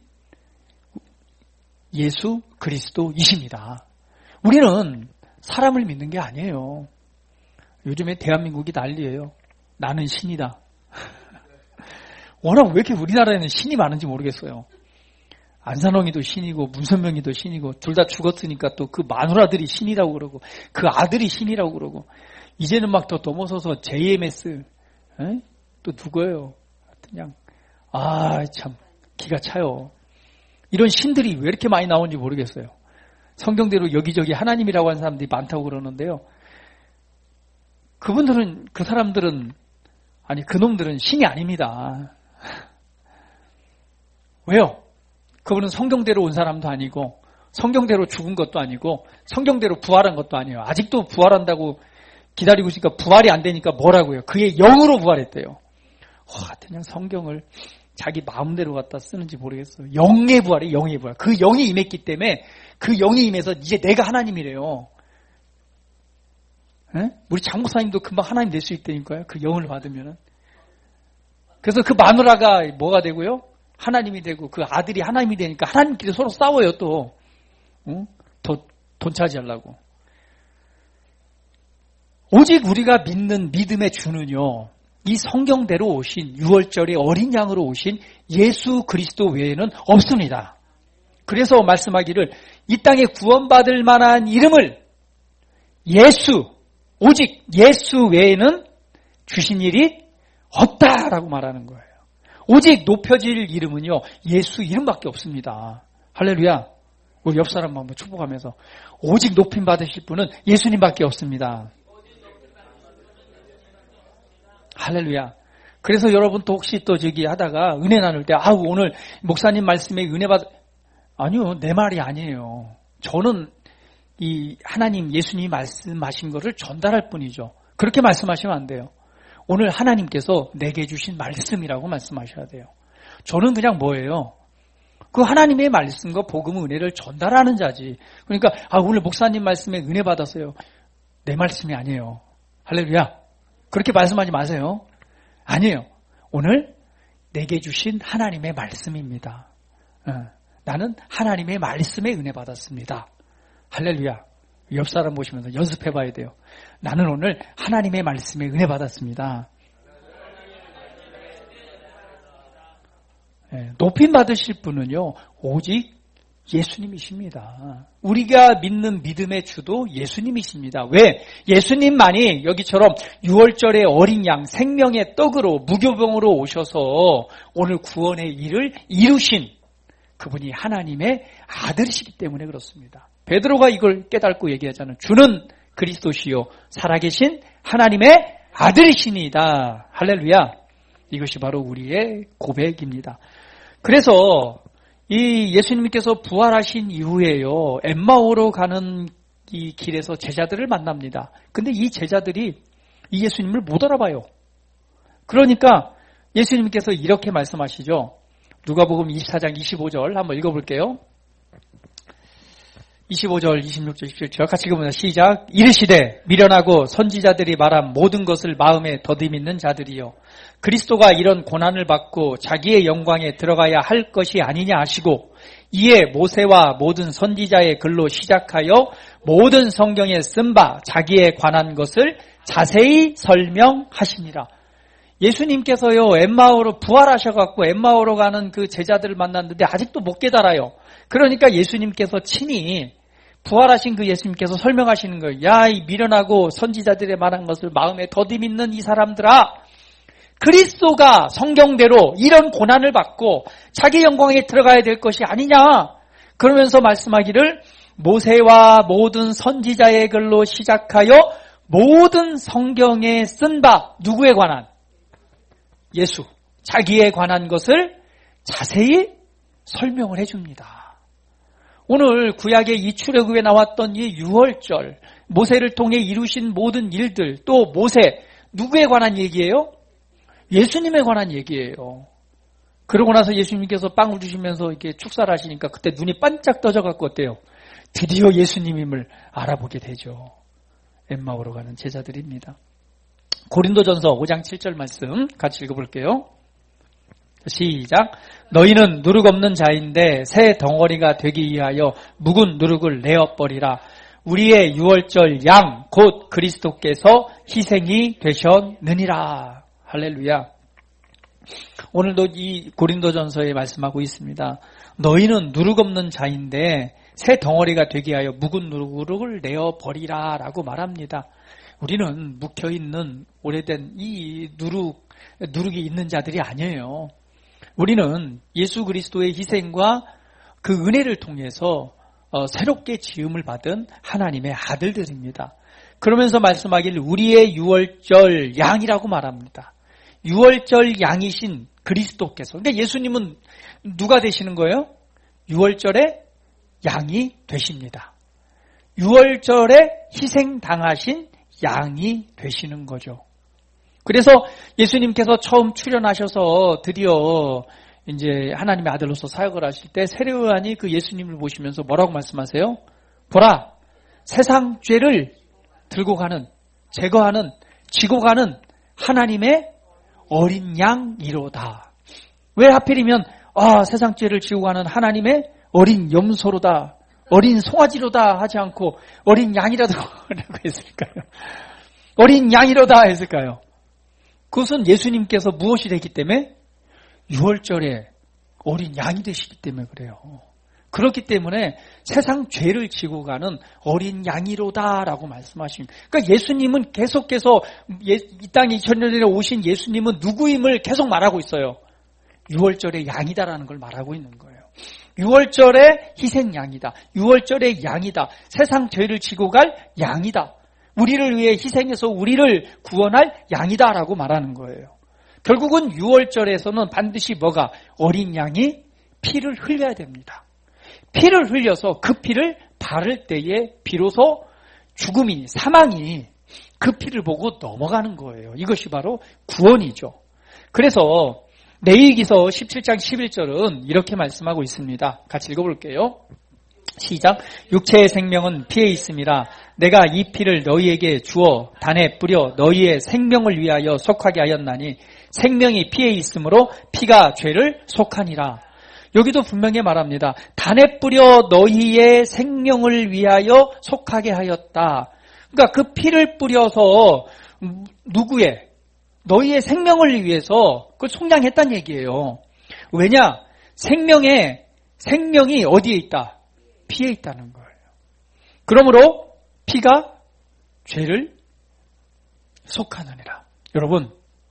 예수 그리스도이십니다. 우리는 사람을 믿는 게 아니에요. 요즘에 대한민국이 난리예요. 나는 신이다. 워낙 왜 이렇게 우리나라에는 신이 많은지 모르겠어요. 안산홍이도 신이고 문선명이도 신이고 둘 다 죽었으니까 또 그 마누라들이 신이라고 그러고 그 아들이 신이라고 그러고 이제는 막 더 넘어서서 제이엠에스 에? 또 누구예요? 그냥 아 참 기가 차요. 이런 신들이 왜 이렇게 많이 나오는지 모르겠어요. 성경대로 여기저기 하나님이라고 하는 사람들이 많다고 그러는데요. 그분들은, 그 사람들은, 아니, 그놈들은 신이 아닙니다. 왜요? 그분은 성경대로 온 사람도 아니고, 성경대로 죽은 것도 아니고, 성경대로 부활한 것도 아니에요. 아직도 부활한다고 기다리고 있으니까 부활이 안 되니까 뭐라고요? 그의 영으로 부활했대요. 와, 그냥 성경을 자기 마음대로 갖다 쓰는지 모르겠어요. 영의 부활이 영의 부활. 그 영이 임했기 때문에 그 영이 임해서 이제 내가 하나님이래요. 에? 우리 장목사님도 금방 하나님 될 수 있다니까요. 그 영을 받으면은. 그래서 그 마누라가 뭐가 되고요? 하나님이 되고 그 아들이 하나님이 되니까 하나님끼리 서로 싸워요 또. 응? 더 돈 차지하려고. 오직 우리가 믿는 믿음의 주는요. 이 성경대로 오신 유월절의 어린 양으로 오신 예수 그리스도 외에는 없습니다. 그래서 말씀하기를 이 땅에 구원받을 만한 이름을 예수, 오직 예수 외에는 주신 일이 없다라고 말하는 거예요. 오직 높여질 이름은요. 예수 이름밖에 없습니다. 할렐루야. 우리 옆 사람 한번 축복하면서 오직 높임 받으실 분은 예수님밖에 없습니다. 할렐루야. 그래서 여러분 또 혹시 또 저기 하다가 은혜 나눌 때 아우 오늘 목사님 말씀에 은혜 받 아니요. 내 말이 아니에요. 저는 이 하나님 예수님이 말씀하신 것을 전달할 뿐이죠. 그렇게 말씀하시면 안 돼요. 오늘 하나님께서 내게 주신 말씀이라고 말씀하셔야 돼요. 저는 그냥 뭐예요? 그 하나님의 말씀과 복음 은혜를 전달하는 자지. 그러니까 아 오늘 목사님 말씀에 은혜 받았어요. 내 말씀이 아니에요. 할렐루야. 그렇게 말씀하지 마세요. 아니에요. 오늘 내게 주신 하나님의 말씀입니다. 어, 나는 하나님의 말씀에 은혜 받았습니다. 할렐루야. 옆 사람 보시면서 연습해 봐야 돼요. 나는 오늘 하나님의 말씀에 은혜 받았습니다. 네, 높임 받으실 분은요. 오직 예수님이십니다. 우리가 믿는 믿음의 주도 예수님이십니다. 왜? 예수님만이 여기처럼 유월절의 어린 양 생명의 떡으로 무교병으로 오셔서 오늘 구원의 일을 이루신 그분이 하나님의 아들이시기 때문에 그렇습니다. 베드로가 이걸 깨닫고 얘기하잖아요. 주는 그리스도시요 살아계신 하나님의 아들이시니이다. 할렐루야. 이것이 바로 우리의 고백입니다. 그래서 이 예수님께서 부활하신 이후에요. 엠마오로 가는 이 길에서 제자들을 만납니다. 근데 이 제자들이 이 예수님을 못 알아봐요. 그러니까 예수님께서 이렇게 말씀하시죠. 누가복음 이십사 장 이십오 절 한번 읽어볼게요. 이십오 절, 이십육 절, 이십칠 절 같이 읽어보자. 시작. 이르시되 미련하고 선지자들이 말한 모든 것을 마음에 더듬이는 자들이요. 그리스도가 이런 고난을 받고 자기의 영광에 들어가야 할 것이 아니냐 하시고 이에 모세와 모든 선지자의 글로 시작하여 모든 성경에 쓴 바 자기에 관한 것을 자세히 설명하시니라. 예수님께서요 엠마오로 부활하셔갖고 엠마오로 가는 그 제자들을 만났는데 아직도 못 깨달아요. 그러니까 예수님께서 친히 부활하신 그 예수님께서 설명하시는 거예요. 야, 이 미련하고 선지자들의 말한 것을 마음에 더듬이는 이 사람들아, 그리스도가 성경대로 이런 고난을 받고 자기 영광에 들어가야 될 것이 아니냐. 그러면서 말씀하기를 모세와 모든 선지자의 글로 시작하여 모든 성경에 쓴 바 누구에 관한? 예수, 자기에 관한 것을 자세히 설명을 해줍니다. 오늘 구약의 이 출애굽에 나왔던 이 유월절, 모세를 통해 이루신 모든 일들, 또 모세, 누구에 관한 얘기예요? 예수님에 관한 얘기예요. 그러고 나서 예수님께서 빵을 주시면서 이렇게 축사를 하시니까 그때 눈이 반짝 떠져갖고 어때요? 드디어 예수님임을 알아보게 되죠. 엠마오로 가는 제자들입니다. 고린도전서 오 장 칠 절 말씀 같이 읽어볼게요. 시작. 너희는 누룩 없는 자인데 새 덩어리가 되기 위하여 묵은 누룩을 내어버리라. 우리의 유월절 양 곧 그리스도께서 희생이 되셨느니라. 할렐루야. 오늘도 이 고린도전서에 말씀하고 있습니다. 너희는 누룩 없는 자인데 새 덩어리가 되기 위하여 묵은 누룩을 내어버리라 라고 말합니다. 우리는 묵혀있는 오래된 이 누룩, 누룩이 있는 자들이 아니에요. 우리는 예수 그리스도의 희생과 그 은혜를 통해서 새롭게 지음을 받은 하나님의 아들들입니다. 그러면서 말씀하길 우리의 유월절 양이라고 말합니다. 유월절 양이신 그리스도께서. 그러니까 예수님은 누가 되시는 거예요? 유월절의 양이 되십니다. 유월절에 희생당하신 양이 되시는 거죠. 그래서 예수님께서 처음 출현하셔서 드디어 이제 하나님의 아들로서 사역을 하실 때 세례요한이 그 예수님을 보시면서 뭐라고 말씀하세요? 보라, 세상 죄를 들고 가는, 제거하는, 지고 가는 하나님의 어린 양이로다. 왜 하필이면 아, 세상 죄를 지고 가는 하나님의 어린 염소로다, 어린 송아지로다 하지 않고 어린 양이라도 라고 했을까요? 어린 양이로다 했을까요? 그것은 예수님께서 무엇이 되기 때문에? 유월절에 어린 양이 되시기 때문에 그래요. 그렇기 때문에 세상 죄를 지고 가는 어린 양이로다라고 말씀하십니다. 그러니까 예수님은 계속해서 이 땅 이천 년 전에 오신 예수님은 누구임을 계속 말하고 있어요. 유월절의 양이다라는 걸 말하고 있는 거예요. 유월절의 희생 양이다. 유월절의 양이다. 세상 죄를 지고 갈 양이다. 우리를 위해 희생해서 우리를 구원할 양이다라고 말하는 거예요. 결국은 유월절에서는 반드시 뭐가? 어린 양이 피를 흘려야 됩니다. 피를 흘려서 그 피를 바를 때에 비로소 죽음이, 사망이 그 피를 보고 넘어가는 거예요. 이것이 바로 구원이죠. 그래서 레위기서 십칠 장 십일 절은 이렇게 말씀하고 있습니다. 같이 읽어볼게요. 시작. 육체의 생명은 피에 있음이라 내가 이 피를 너희에게 주어 단에 뿌려 너희의 생명을 위하여 속하게 하였나니 생명이 피에 있으므로 피가 죄를 속하니라. 여기도 분명히 말합니다. 단에 뿌려 너희의 생명을 위하여 속하게 하였다. 그러니까 그 피를 뿌려서 누구의? 너희의 생명을 위해서 그걸 속량했다는 얘기예요. 왜냐? 생명의, 생명이 어디에 있다? 피에 있다는 거예요. 그러므로 피가 죄를 속하느니라. 여러분,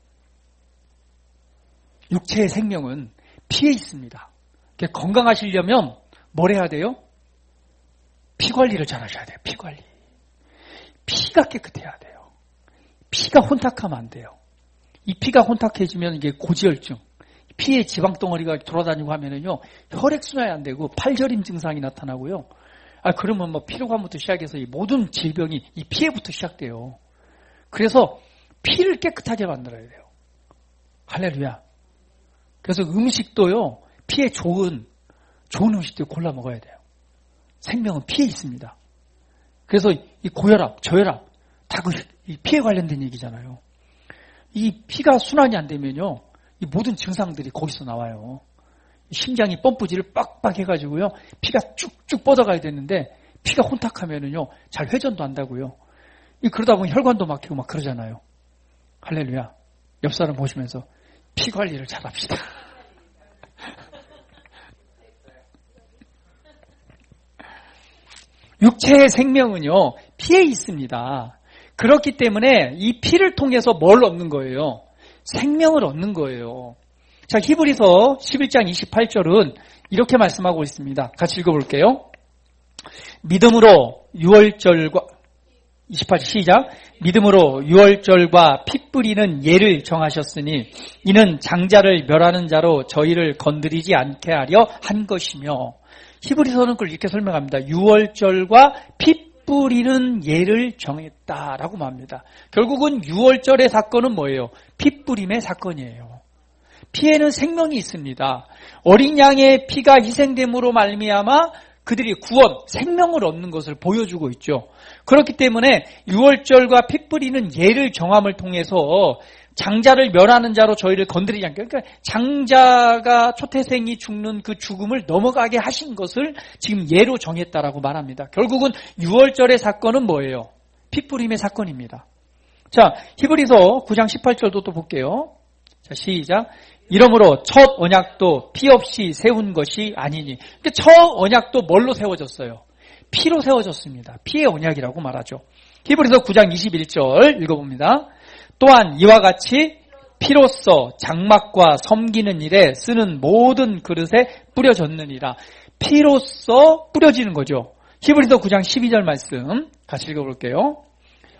육체의 생명은 피에 있습니다. 건강하시려면 뭘 해야 돼요? 피 관리를 잘 하셔야 돼요. 피 관리. 피가 깨끗해야 돼요. 피가 혼탁하면 안 돼요. 이 피가 혼탁해지면 이게 고지혈증, 피에 지방덩어리가 돌아다니고 하면은요, 혈액순환이 안 되고 팔저림 증상이 나타나고요. 아, 그러면 뭐 피로감부터 시작해서 이 모든 질병이 이 피에부터 시작돼요. 그래서 피를 깨끗하게 만들어야 돼요. 할렐루야. 그래서 음식도요, 피에 좋은, 좋은 음식들 골라 먹어야 돼요. 생명은 피에 있습니다. 그래서 이 고혈압, 저혈압, 다 그 피에 관련된 얘기잖아요. 이 피가 순환이 안 되면요, 이 모든 증상들이 거기서 나와요. 심장이 펌프질을 빡빡 해가지고요, 피가 쭉쭉 뻗어가야 되는데, 피가 혼탁하면은요, 잘 회전도 한다고요. 이 그러다 보면 혈관도 막히고 막 그러잖아요. 할렐루야. 옆 사람 보시면서 피 관리를 잘 합시다. 육체의 생명은요, 피에 있습니다. 그렇기 때문에 이 피를 통해서 뭘 얻는 거예요? 생명을 얻는 거예요. 자, 히브리서 십일 장 이십팔 절은 이렇게 말씀하고 있습니다. 같이 읽어볼게요. 믿음으로 유월절과 이십팔 절 시작. 믿음으로 유월절과 피 뿌리는 예를 정하셨으니 이는 장자를 멸하는 자로 저희를 건드리지 않게 하려 한 것이며. 히브리서는 그걸 이렇게 설명합니다. 유월절과 피 뿌리는 예를 정했다라고 말합니다. 결국은 유월절의 사건은 뭐예요? 피 뿌림의 사건이에요. 피에는 생명이 있습니다. 어린 양의 피가 희생됨으로 말미암아 그들이 구원, 생명을 얻는 것을 보여주고 있죠. 그렇기 때문에 유월절과 피 뿌리는 예를 정함을 통해서 장자를 멸하는 자로 저희를 건드리지 않게, 그러니까 장자가 초태생이 죽는 그 죽음을 넘어가게 하신 것을 지금 예로 정했다라고 말합니다. 결국은 유월절의 사건은 뭐예요? 피 뿌림의 사건입니다. 자, 히브리서 구 장 십팔 절도 또 볼게요. 자, 시작. 이러므로 첫 언약도 피 없이 세운 것이 아니니. 그러니까 첫 언약도 뭘로 세워졌어요? 피로 세워졌습니다. 피의 언약이라고 말하죠. 히브리서 구 장 이십일 절 읽어봅니다. 또한 이와 같이 피로써 장막과 섬기는 일에 쓰는 모든 그릇에 뿌려졌느니라. 피로써 뿌려지는 거죠. 히브리서 구 장 십이 절 말씀 같이 읽어볼게요.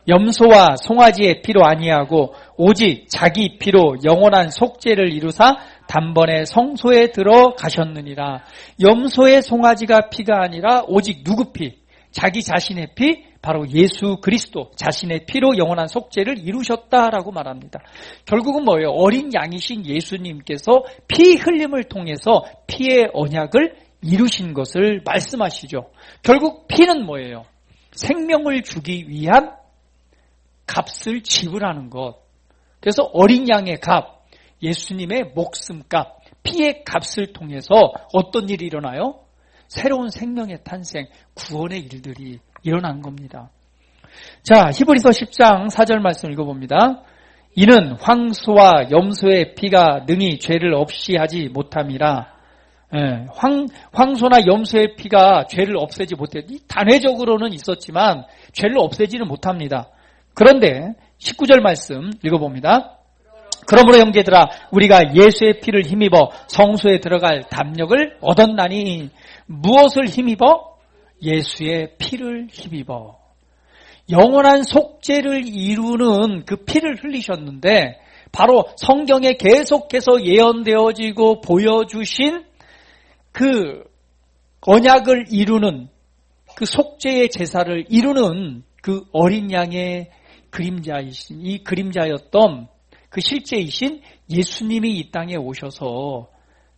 염소와 송아지의 피로 아니하고 오직 자기 피로 영원한 속죄를 이루사 단번에 성소에 들어가셨느니라. 염소의 송아지가 피가 아니라 오직 누구 피? 자기 자신의 피, 바로 예수 그리스도 자신의 피로 영원한 속죄를 이루셨다라고 말합니다. 결국은 뭐예요? 어린 양이신 예수님께서 피 흘림을 통해서 피의 언약을 이루신 것을 말씀하시죠. 결국 피는 뭐예요? 생명을 주기 위한 값을 지불하는 것. 그래서 어린 양의 값, 예수님의 목숨값, 피의 값을 통해서 어떤 일이 일어나요? 새로운 생명의 탄생, 구원의 일들이 일어난 겁니다. 자, 히브리서 십 장 사 절 말씀 읽어봅니다. 이는 황소와 염소의 피가 능히 죄를 없이 하지 못함이라. 예, 황, 황소나 염소의 피가 죄를 없애지 못해. 단회적으로는 있었지만 죄를 없애지는 못합니다. 그런데 십구 절 말씀 읽어봅니다. 그러므로 형제들아 우리가 예수의 피를 힘입어 성소에 들어갈 담력을 얻었나니 무엇을 힘입어? 예수의 피를 힘입어. 영원한 속죄를 이루는 그 피를 흘리셨는데 바로 성경에 계속해서 예언되어지고 보여주신 그 언약을 이루는 그 속죄의 제사를 이루는 그 어린 양의 그림자이신 이 그림자였던 그 실제이신 예수님이 이 땅에 오셔서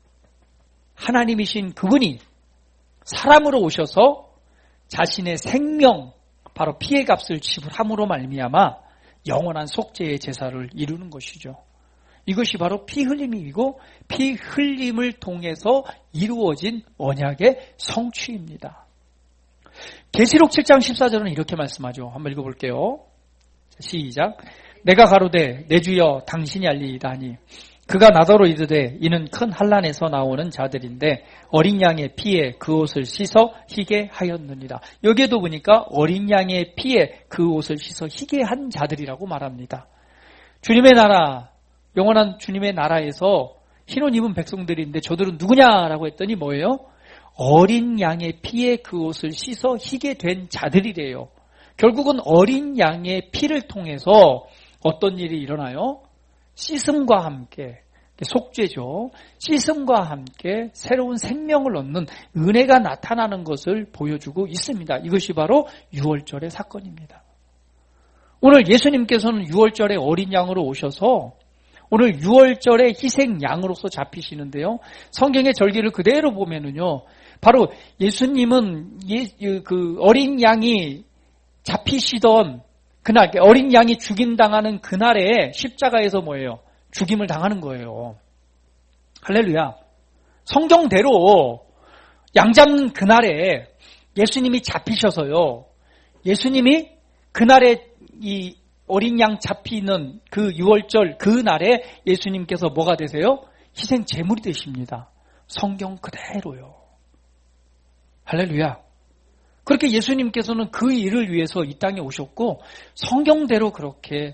하나님이신 그분이 사람으로 오셔서 자신의 생명 바로 피의 값을 지불함으로 말미암아 영원한 속죄의 제사를 이루는 것이죠. 이것이 바로 피 흘림이고 피 흘림을 통해서 이루어진 언약의 성취입니다. 계시록 칠 장 십사 절은 이렇게 말씀하죠. 한번 읽어볼게요. 시작. 내가 가로되 내 주여 당신이 알리이다 하니 그가 나더러 이르되 이는 큰 환난에서 나오는 자들인데 어린 양의 피에 그 옷을 씻어 희게 하였느니라. 여기에도 보니까 어린 양의 피에 그 옷을 씻어 희게 한 자들이라고 말합니다. 주님의 나라, 영원한 주님의 나라에서 흰 옷 입은 백성들인데 저들은 누구냐라고 했더니 뭐예요? 어린 양의 피에 그 옷을 씻어 희게 된 자들이래요. 결국은 어린 양의 피를 통해서 어떤 일이 일어나요? 씻음과 함께, 속죄죠. 씻음과 함께 새로운 생명을 얻는 은혜가 나타나는 것을 보여주고 있습니다. 이것이 바로 유월절의 사건입니다. 오늘 예수님께서는 유월절에 어린 양으로 오셔서 오늘 유월절의 희생 양으로서 잡히시는데요. 성경의 절기를 그대로 보면은요, 바로 예수님은 예, 그 어린 양이 잡히시던 그날, 어린 양이 죽임당하는 그날에 십자가에서 뭐예요? 죽임을 당하는 거예요. 할렐루야. 성경대로 양 잡는 그날에 예수님이 잡히셔서요. 예수님이 그날에 이 어린 양 잡히는 그 유월절 그 날에 예수님께서 뭐가 되세요? 희생 제물이 되십니다. 성경 그대로요. 할렐루야. 그렇게 예수님께서는 그 일을 위해서 이 땅에 오셨고 성경대로 그렇게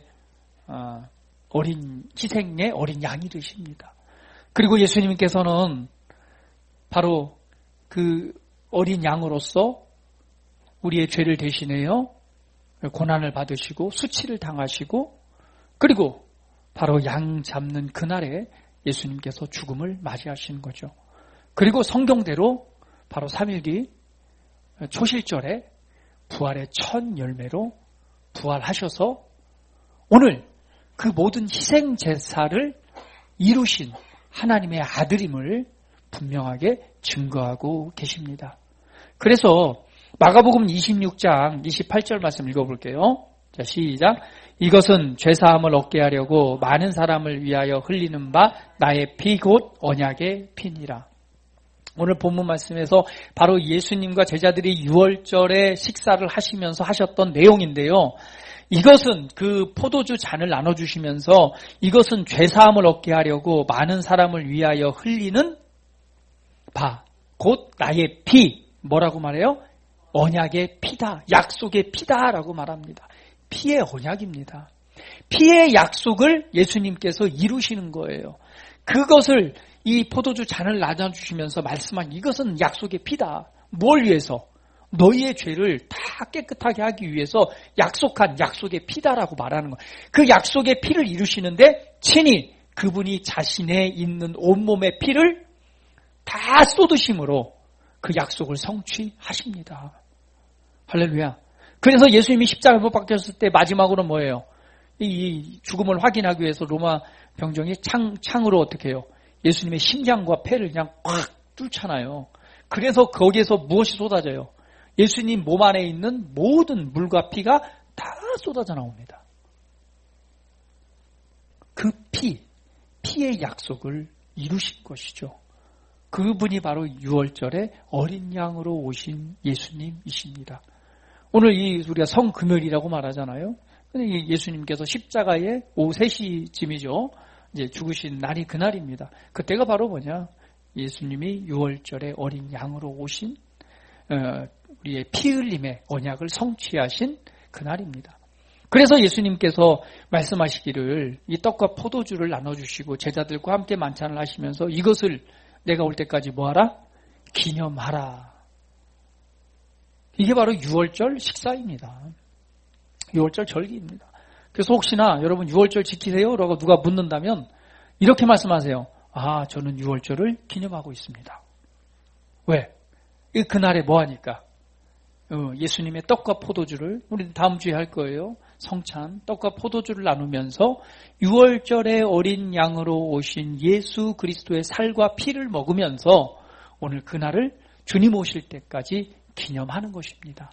어린 희생의 어린 양이 되십니다. 그리고 예수님께서는 바로 그 어린 양으로서 우리의 죄를 대신해요. 고난을 받으시고 수치를 당하시고 그리고 바로 양 잡는 그날에 예수님께서 죽음을 맞이하시는 거죠. 그리고 성경대로 바로 삼 일 뒤 초실절에 부활의 첫 열매로 부활하셔서 오늘 그 모든 희생 제사를 이루신 하나님의 아들임을 분명하게 증거하고 계십니다. 그래서 마가복음 이십육 장 이십팔 절 말씀 읽어볼게요. 자, 시작. 이것은 죄사함을 얻게 하려고 많은 사람을 위하여 흘리는 바 나의 피 곧 언약의 피니라. 오늘 본문 말씀에서 바로 예수님과 제자들이 유월절에 식사를 하시면서 하셨던 내용인데요. 이것은 그 포도주 잔을 나눠주시면서 이것은 죄사함을 얻게 하려고 많은 사람을 위하여 흘리는 바, 곧 나의 피, 뭐라고 말해요? 언약의 피다, 약속의 피다라고 말합니다. 피의 언약입니다. 피의 약속을 예수님께서 이루시는 거예요. 그것을 이 포도주 잔을 나눠주시면서 말씀한 이것은 약속의 피다. 뭘 위해서? 너희의 죄를 다 깨끗하게 하기 위해서 약속한 약속의 피다라고 말하는 거예요. 그 약속의 피를 이루시는데 친히 그분이 자신의 있는 온몸의 피를 다 쏟으심으로 그 약속을 성취하십니다. 할렐루야. 그래서 예수님이 십자가에 못 박혔을 때 마지막으로 뭐예요? 이 죽음을 확인하기 위해서 로마 병정이 창, 창으로 어떻게 해요? 예수님의 심장과 폐를 그냥 꽉 뚫잖아요. 그래서 거기에서 무엇이 쏟아져요? 예수님 몸 안에 있는 모든 물과 피가 다 쏟아져 나옵니다. 그 피, 피의 약속을 이루신 것이죠. 그분이 바로 유월절에 어린 양으로 오신 예수님이십니다. 오늘 이 우리가 성금요일이라고 말하잖아요. 근데 예수님께서 십자가에 오후 세 시쯤이죠. 이제 죽으신 날이 그날입니다. 그때가 바로 뭐냐? 예수님이 유월절에 어린 양으로 오신 어, 우리의 피 흘림의 언약을 성취하신 그날입니다. 그래서 예수님께서 말씀하시기를 이 떡과 포도주를 나눠주시고 제자들과 함께 만찬을 하시면서 이것을 내가 올 때까지 뭐하라? 기념하라. 이게 바로 유월절 식사입니다. 유월절 절기입니다. 그래서 혹시나 여러분 유월절 지키세요? 라고 누가 묻는다면 이렇게 말씀하세요. 아, 저는 유월절을 기념하고 있습니다. 왜? 그날에 뭐하니까? 예수님의 떡과 포도주를 우리 다음 주에 할 거예요. 성찬 떡과 포도주를 나누면서 유월절에 어린 양으로 오신 예수 그리스도의 살과 피를 먹으면서 오늘 그날을 주님 오실 때까지 기념하는 것입니다.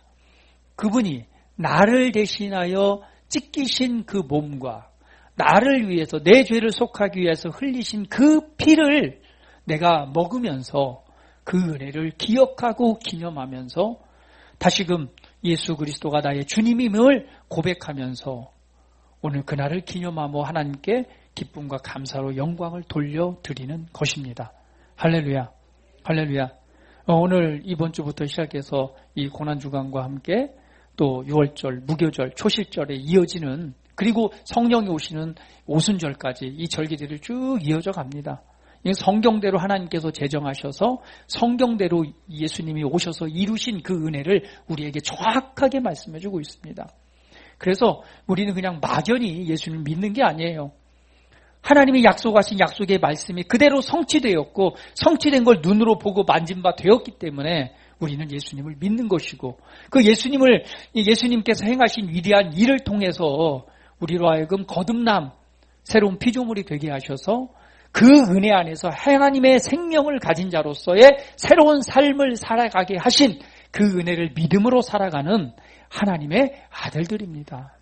그분이 나를 대신하여 찢기신 그 몸과 나를 위해서 내 죄를 속하기 위해서 흘리신 그 피를 내가 먹으면서 그 은혜를 기억하고 기념하면서 다시금 예수 그리스도가 나의 주님임을 고백하면서 오늘 그날을 기념하며 하나님께 기쁨과 감사로 영광을 돌려드리는 것입니다. 할렐루야. 할렐루야. 오늘 이번 주부터 시작해서 이 고난주간과 함께 또 유월절, 무교절, 초실절에 이어지는 그리고 성령이 오시는 오순절까지 이 절기들을 쭉 이어져 갑니다. 성경대로 하나님께서 제정하셔서 성경대로 예수님이 오셔서 이루신 그 은혜를 우리에게 정확하게 말씀해주고 있습니다. 그래서 우리는 그냥 막연히 예수님을 믿는 게 아니에요. 하나님이 약속하신 약속의 말씀이 그대로 성취되었고 성취된 걸 눈으로 보고 만진 바 되었기 때문에 우리는 예수님을 믿는 것이고 그 예수님을 예수님께서 행하신 위대한 일을 통해서 우리로 하여금 거듭남, 새로운 피조물이 되게 하셔서 그 은혜 안에서 하나님의 생명을 가진 자로서의 새로운 삶을 살아가게 하신 그 은혜를 믿음으로 살아가는 하나님의 아들들입니다.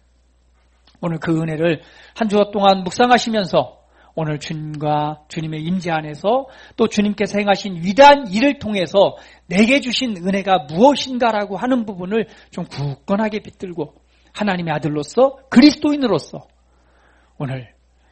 오늘 그 은혜를 한 주간 동안 묵상하시면서 오늘 주님과 주님의 임재 안에서 또 주님께서 행하신 위대한 일을 통해서 내게 주신 은혜가 무엇인가라고 하는 부분을 좀 굳건하게 붙들고 하나님의 아들로서 그리스도인으로서 오늘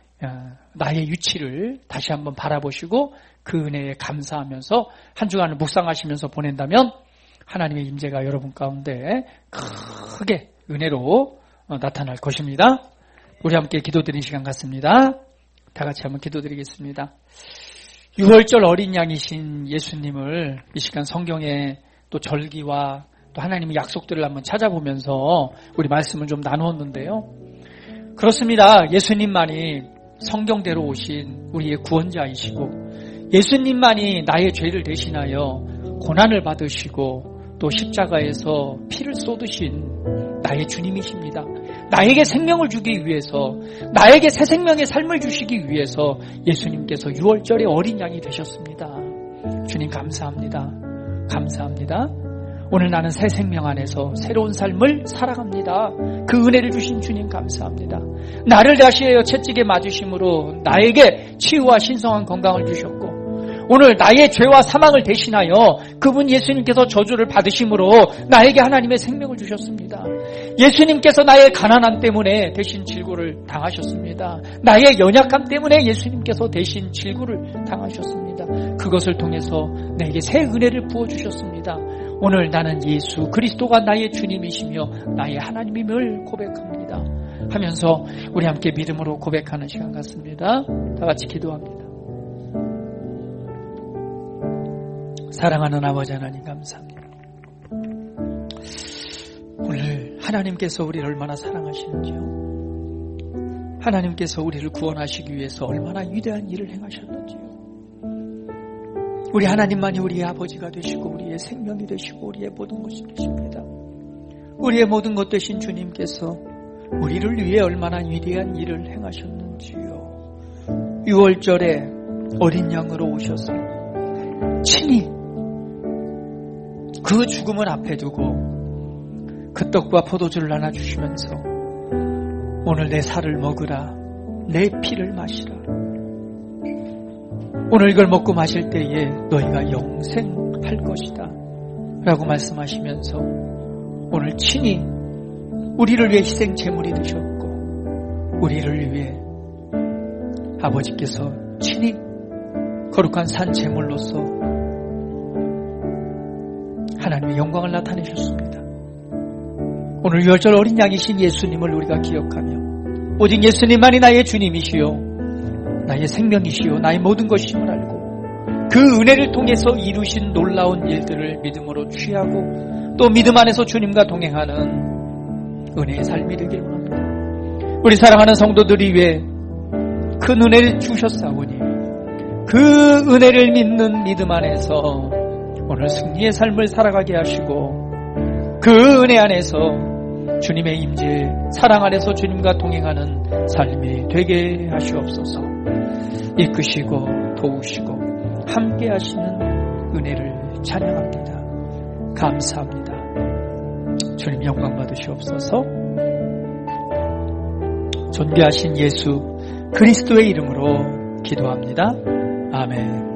나의 위치를 다시 한번 바라보시고 그 은혜에 감사하면서 한 주간을 묵상하시면서 보낸다면 하나님의 임재가 여러분 가운데 크게 은혜로 나타날 것입니다. 우리 함께 기도드리는 시간 같습니다. 다 같이 한번 기도드리겠습니다. 유월절 어린 양이신 예수님을 이 시간 성경의 또 절기와 또 하나님의 약속들을 한번 찾아보면서 우리 말씀을 좀 나누었는데요. 그렇습니다. 예수님만이 성경대로 오신 우리의 구원자이시고 예수님만이 나의 죄를 대신하여 고난을 받으시고 또 십자가에서 피를 쏟으신 나의 주님이십니다. 나에게 생명을 주기 위해서 나에게 새 생명의 삶을 주시기 위해서 예수님께서 유월절의 어린 양이 되셨습니다. 주님 감사합니다. 감사합니다. 오늘 나는 새 생명 안에서 새로운 삶을 살아갑니다. 그 은혜를 주신 주님 감사합니다. 나를 다시하여 채찍에 맞으심으로 나에게 치유와 신성한 건강을 주셨고 오늘 나의 죄와 사망을 대신하여 그분 예수님께서 저주를 받으심으로 나에게 하나님의 생명을 주셨습니다. 예수님께서 나의 가난함 때문에 대신 질고를 당하셨습니다. 나의 연약함 때문에 예수님께서 대신 질고를 당하셨습니다. 그것을 통해서 내게 새 은혜를 부어주셨습니다. 오늘 나는 예수 그리스도가 나의 주님이시며 나의 하나님임을 고백합니다. 하면서 우리 함께 믿음으로 고백하는 시간 같습니다. 다 같이 기도합니다. 사랑하는 아버지 하나님 감사합니다. 하나님께서 우리를 얼마나 사랑하시는지요. 하나님께서 우리를 구원하시기 위해서 얼마나 위대한 일을 행하셨는지요. 우리 하나님만이 우리의 아버지가 되시고 우리의 생명이 되시고 우리의 모든 것이 되십니다. 우리의 모든 것 되신 주님께서 우리를 위해 얼마나 위대한 일을 행하셨는지요. 유월절에 어린 양으로 오셔서 친히 그 죽음을 앞에 두고 그 떡과 포도주를 나눠주시면서 오늘 내 살을 먹으라, 내 피를 마시라. 오늘 이걸 먹고 마실 때에 너희가 영생할 것이다 라고 말씀하시면서 오늘 친히 우리를 위해 희생 제물이 되셨고 우리를 위해 아버지께서 친히 거룩한 산 제물로서 하나님의 영광을 나타내셨습니다. 오늘 유월절 어린 양이신 예수님을 우리가 기억하며 오직 예수님만이 나의 주님이시요 나의 생명이시요 나의 모든 것임을 알고 그 은혜를 통해서 이루신 놀라운 일들을 믿음으로 취하고 또 믿음 안에서 주님과 동행하는 은혜의 삶이 되길 원합니다. 우리 사랑하는 성도들이 위해 큰 은혜를 주셨사오니 그 은혜를 믿는 믿음 안에서 오늘 승리의 삶을 살아가게 하시고 그 은혜 안에서 주님의 임재, 사랑 안에서 주님과 동행하는 삶이 되게 하시옵소서. 이끄시고 도우시고 함께 하시는 은혜를 찬양합니다. 감사합니다. 주님 영광 받으시옵소서. 존귀하신 예수 그리스도의 이름으로 기도합니다. 아멘.